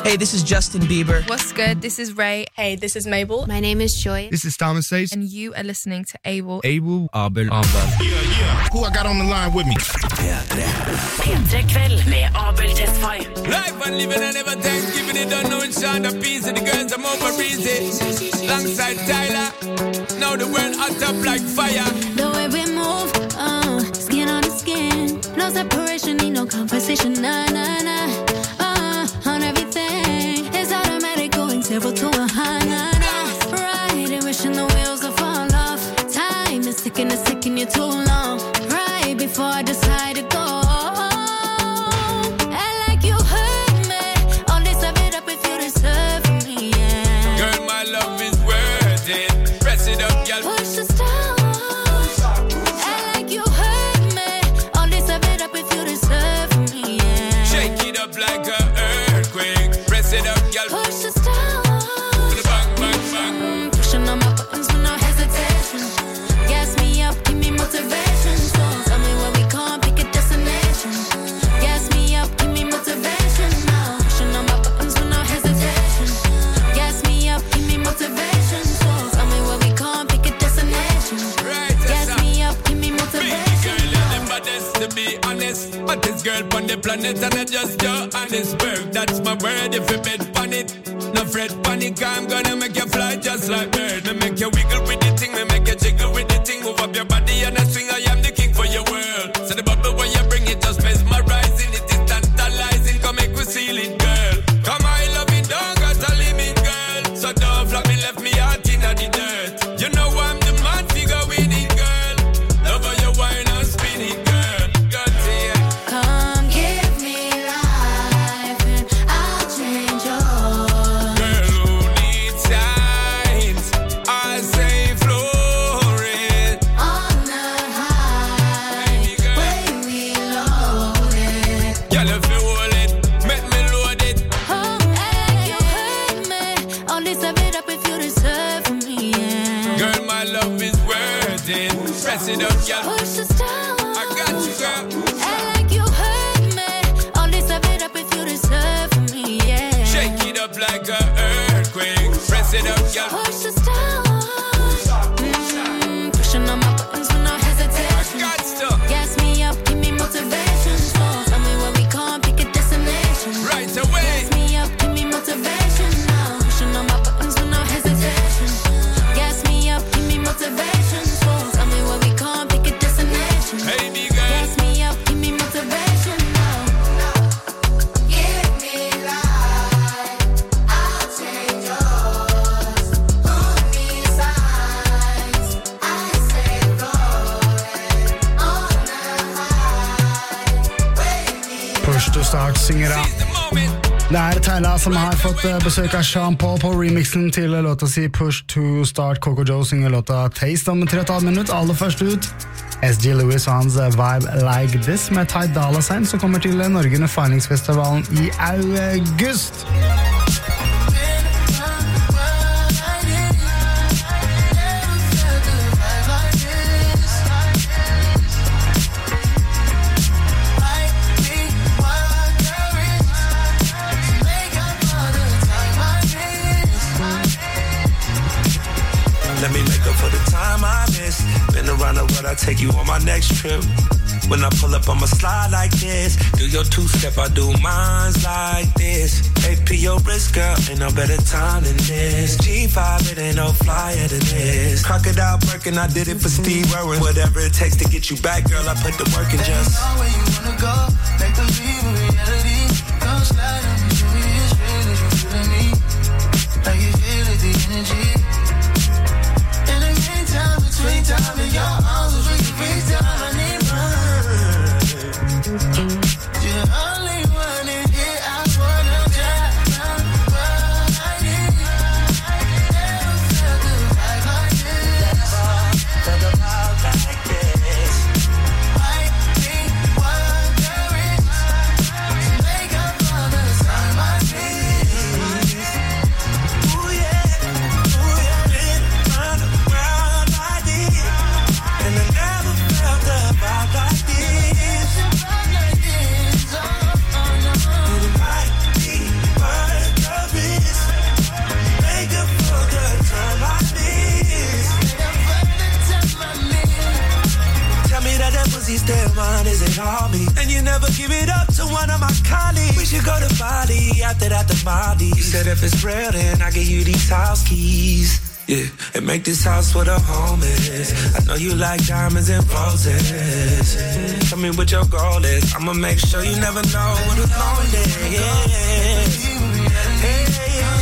Hey, this is Justin Bieber. What's good? This is Ray. Hey, this is Mabel. My name is Joy. This is Thomas Sace. And you are listening to Abel. Abel. Who I got on the line with me? P3 Kveld med Abel Tesfaye. Life and living and never Thanksgiving. It don't know it's on the piece of the girls I'm over easy. Alongside Tyler. Now the world hot up like fire. The way we move, skin on the skin. No separation, need no conversation. Nah, nah, nah. On everything. It's automatic going 0 to 100. Nah, nah. Right, and wishing the wheels will fall off. Time is ticking, it's taking you too long. Right before I decide to go. And like you heard me, all this I made up if you deserve me, yeah. Girl, my love is worth it. Press it up, girl. Push the stars. And like you heard me, all this I made up if you deserve me, yeah. Shake it up like an earthquake. Press it up, girl. Push the stars. Bang, bang, bang. Pushing on my buttons with no hesitation. Gas me up, give me motivation. So tell me where we can't pick a destination. Gas me up, give me motivation now. Pushing on my buttons with no hesitation. Gas me up, give me motivation. So tell me where we can't pick a destination. Gas me up, give me motivation. Baby girl, you're the baddest, to be honest. Baddest girl on the planet, and I just your honest word. That's my word. If you bet on it, no fret, panic. I'm gonna make you fly just like bird. Me make you wiggle with the thing, me make you jiggle with the thing. Move up your body and I swing. I am the king for your world. So the bubble when you bring it just mesmerizing. It is tantalizing. Come make we seal it, girl. Come I love it, don't got a limit, girl. So don't flop me, left me out in the dirt. You know I'm the man figure with it, girl. Love how you wine and spin it, girl. God damn. Come give me life and I'll change yours. Girl, who needs signs? I say flourish. On the highway we loaded. Girl, if you hold it, make me load it. And you heard me. All this I made up if you deserve me, yeah. Girl, my love is worth it. Press it up, girl. Push the stars. I got you, girl. And like you heard me. All this I made up if you deserve me, yeah. Shake it up like an earthquake. Press it up, girl. Push the stars. Pushing on my buttons with no hesitation. I got stuff. Gas me up, give me motivation. So tell me where we can't pick a destination. Right away. Gas me up, give me motivation now. Pushing on my buttons with no hesitation. Gas me up, give me motivation. So tell me where we can't pick a destination. Hey, big girl. Gas me up, give me motivation now. Give me life, I'll change yours. Who needs signs? I say flourish. On the highway we Push to start synger av. Det er Tyla som har fått besøk av Sean Paul på remixen til låta si Push to Start. Coco Joe synger låta Taste om 3,5 minutter. Aller først ut SG Lewis og hans Vibe Like This med Ty Dolla $ign som kommer til Norge under Finings-festivalen i august. Let me make up for the time I missed. Been around the world, I'll take you on my next trip. When I pull up, I'ma slide like this. Do your two-step, I do mines like this. AP your wrist, girl, ain't no better time than this. G5, it ain't no flyer than this. Crocodile Birkin, I did it for Steve Irwin. Whatever it takes to get you back, girl, I put the work in just. I know where you wanna go, make believe in reality. Come slide on me, show me it's real as you feeling me. Like you feel it, the energy. In the meantime, between time in your arms, is where you free time, I need mine. You're the only one in here, I wanna drive around the world like this. Never felt the vibe like this. Felt the vibe like this. Might be wondering, to make up for the time I miss. Ooh yeah, ooh yeah. And you never give it up to one of my colleagues. We should go to Bali after that to Bali. You said if it's real, then I give you these house keys. Yeah, and make this house what a home is. I know you like diamonds and roses. Tell me what your goal is. I'ma make sure you never know what it's lonely. Yeah. Hey,